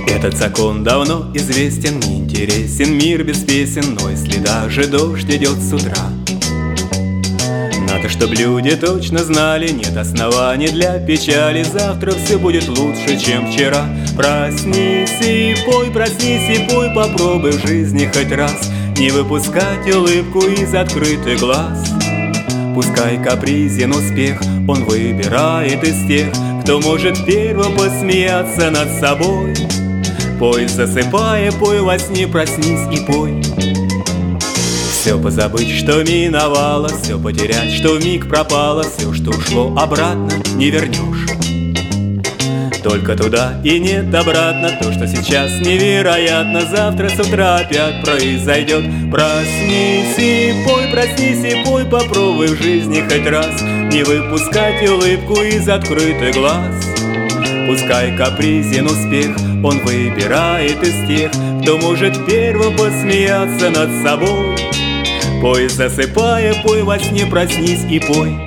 Этот закон давно известен, не интересен мир без песен, но если даже дождь идет с утра, надо, чтоб люди точно знали, нет оснований для печали. Завтра все будет лучше, чем вчера. Проснись и пой, попробуй в жизни хоть раз не выпускать улыбку из открытых глаз. Пускай капризен успех, он выбирает из тех, кто может первым посмеяться над собой. Пой, засыпая, пой во сне, проснись и пой. Все позабыть, что миновало, все потерять, что вмиг пропало, все, что ушло, обратно не вернешь. Только туда и нет обратно, то, что сейчас невероятно, завтра с утра опять произойдет. Проснись и пой, попробуй в жизни хоть раз не выпускать улыбку из открытых глаз. Пускай капризен успех, он выбирает из тех, кто может первым посмеяться над собой. Пой, засыпая, пой во сне, проснись и пой.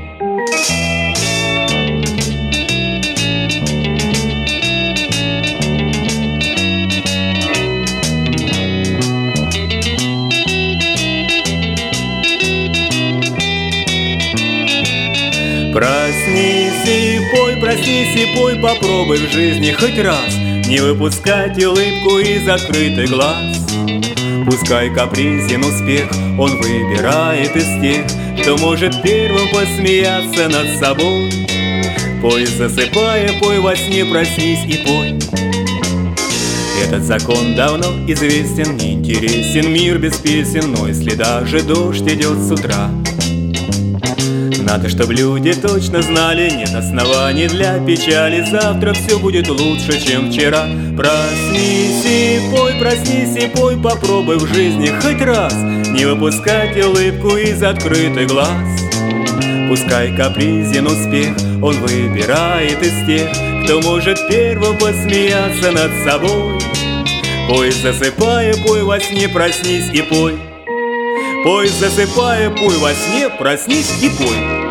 Проснись и пой, попробуй в жизни хоть раз не выпускать улыбку из открытых глаз. Пускай капризен успех, он выбирает из тех, кто может первым посмеяться над собой. Пой, засыпая, пой во сне, проснись и пой. Этот закон давно известен, не интересен мир без песен, но если даже дождь идет с утра, надо, чтобы люди точно знали, нет оснований для печали. Завтра все будет лучше, чем вчера. Проснись и пой, попробуй в жизни хоть раз не выпускать улыбку из открытых глаз. Пускай капризен успех, он выбирает из тех, кто может первым посмеяться над собой. Пой, засыпая, пой во сне, проснись и пой. Пой, засыпая, пой во сне, проснись и пой.